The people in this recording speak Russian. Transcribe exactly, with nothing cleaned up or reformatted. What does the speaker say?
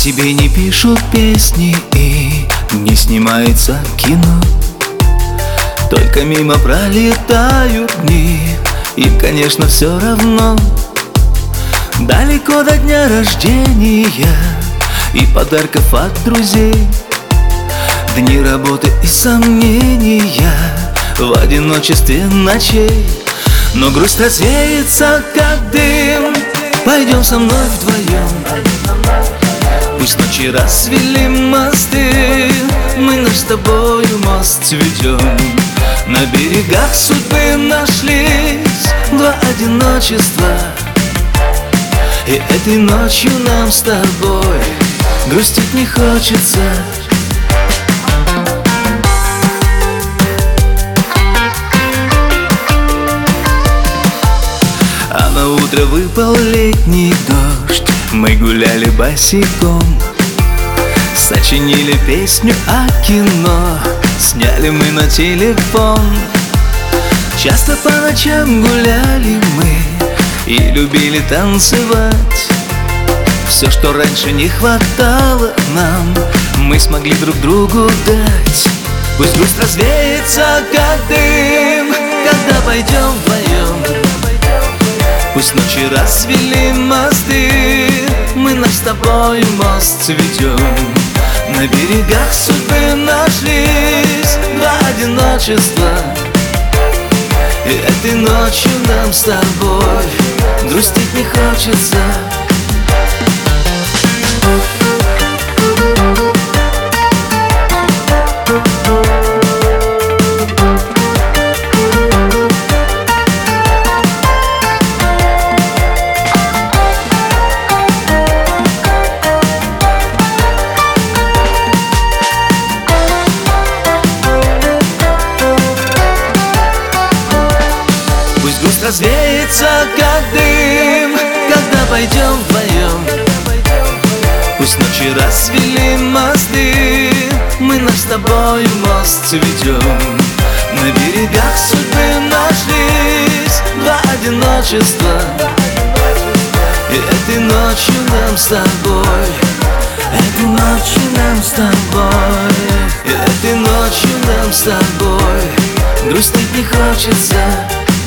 тебе не пишут песни и не снимается кино. Только мимо пролетают дни, им, конечно, все равно. Далеко до дня рождения и подарков от друзей, дни работы и сомнения в одиночестве ночей. Но грусть развеется, как дым. Пойдем со мной вдвоем, пусть ночи расцвели мосты. Мы наш с тобою мост цветем. На берегах судьбы нашлись два одиночества, и этой ночью нам с тобой грустить не хочется. А на утро выпал летний дождь, мы гуляли босиком, сочинили песню о кино, сняли мы на телефон. Часто по ночам гуляли мы и любили танцевать. Все, что раньше не хватало нам, мы смогли друг другу дать. Пусть грусть развеется, как дым, когда пойдем вдвоем. Пусть ночи расцвели мосты, мы наш с тобой мост цветем. На берегах судьбы нашлись два одиночества, и этой ночью нам с тобой грустить не хочется. Грусть развеется, как дым, когда пойдем вдвоем. Пусть ночи расцвели мосты, мы наш с тобой мост цветем. На берегах судьбы нашлись два одиночества, и этой ночью нам с тобой, этой ночью нам с тобой, и этой ночью нам с тобой грустить не хочется.